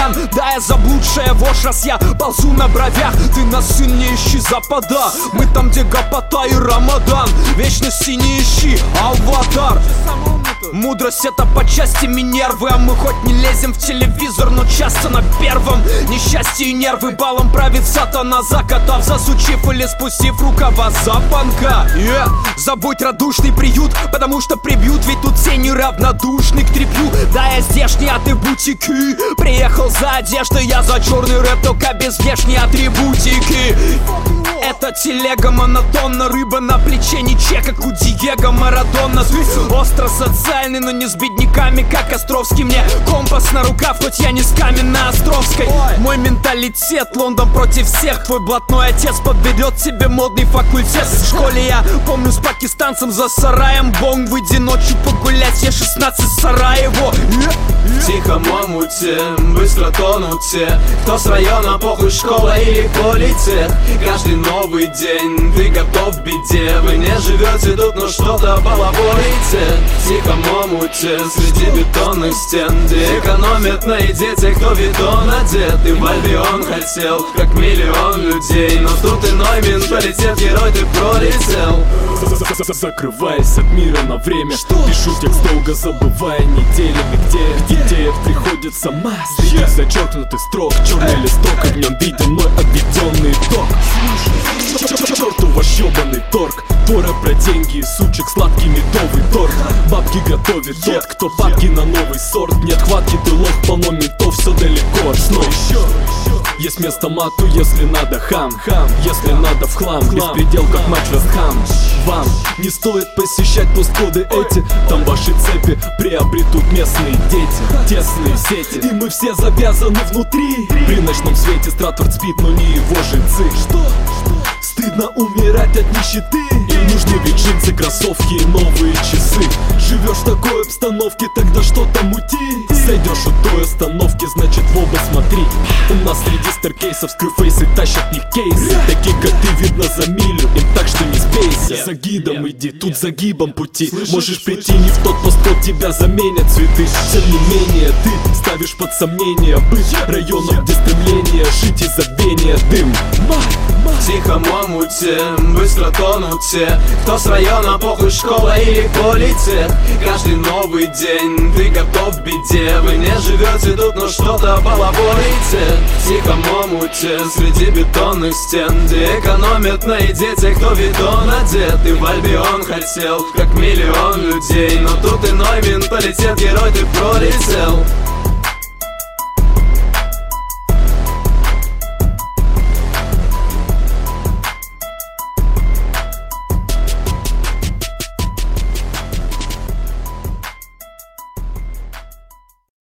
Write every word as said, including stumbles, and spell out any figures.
чемодан. Да, я заблудшая вошь, раз я ползу на бровях. Ты нас сын не ищи запада, мы там, где гопота и Рамадан. Вечности не ищи, аватар. Мудрость это по части Минервы, а мы хоть не лезем в телевизор, но часто на первом. Несчастье и нервы балом правит сатана, закатав, засучив или спустив рукава запанка. Yeah. Забудь радушный приют, потому что прибьют, ведь тут все неравнодушны к трепью. Да, я здешний, а ты в бутики. Приехал за одеждой, я за черный рэп, только без внешней атрибутики. Это телега монотонна, рыба на плече, не че, как у Диего Марадона. Остро социальный, но не с бедняками, как Островский. Мне компас на рукав, хоть я не с Каменно-Островской. Мой менталитет, Лондон против всех. Твой блатной отец подберет тебе модный факультет. В школе я помню с пакистанцем за сараем. Бонг, выйди ночью погулять, я шестнадцать Сараево. В тихом омуте быстро тонут те, кто с района, похуй, школа или политех. Каждый новый день ты готов к беде. Вы не живете тут, но что-то балаболите. В тихом омуте среди бетонных стен, где экономят на еде те, кто бетон одет. И в Альбион хотел, как миллион людей, но тут иной менталитет, герой, ты пролетел. Закрываясь от мира на время, пишу текст долго, забывая неделями, где идея приходится масс. Среди зачеркнутых строк, черный листок, и в нем виден мой обведенный итог. Черту ваш ёбаный торг, Тора про деньги и сучек, сладкий медовый торт. Бабки готовит тот, кто папки на новый сорт. Нет хватки тылов, полно ментов, все далеко от снов. Есть место мату, если надо хам, хам. Если надо в хлам, беспредел, как матч Вест Хэм. Вам не стоит посещать посткоды эти, там ваши цепи приобретут местные дети. Тесные сети, и мы все завязаны внутри. При ночном свете Стратфорд спит, но не его жильцы. Что? Стыдно умирать от нищеты. Им нужны ведь джинсы, кроссовки и новые часы. Живешь в такой обстановке, тогда что-то мути. Сойдешь у той остановки, значит в оба смотри. У нас среди старкейсов скрюфейсы тащат них кейсы. Такие как ты видно за милю, им так что не сбейся. За гидом иди, тут загибом пути. Можешь прийти не в тот постот, тебя заменят цветы. Тем не менее ты ставишь под сомнение быть районом, где стремление жить и забвение дым. В тихом омуте быстро тонут те, кто с района, похуй, школа или политех. Каждый новый день ты готов к беде. Вы не живете тут, но что-то балаболите. В тихом омуте среди бетонных стен, где экономят на еде те, кто бетон одет. И в Альбион хотел, как миллион людей, но тут иной менталитет, герой, ты пролетел.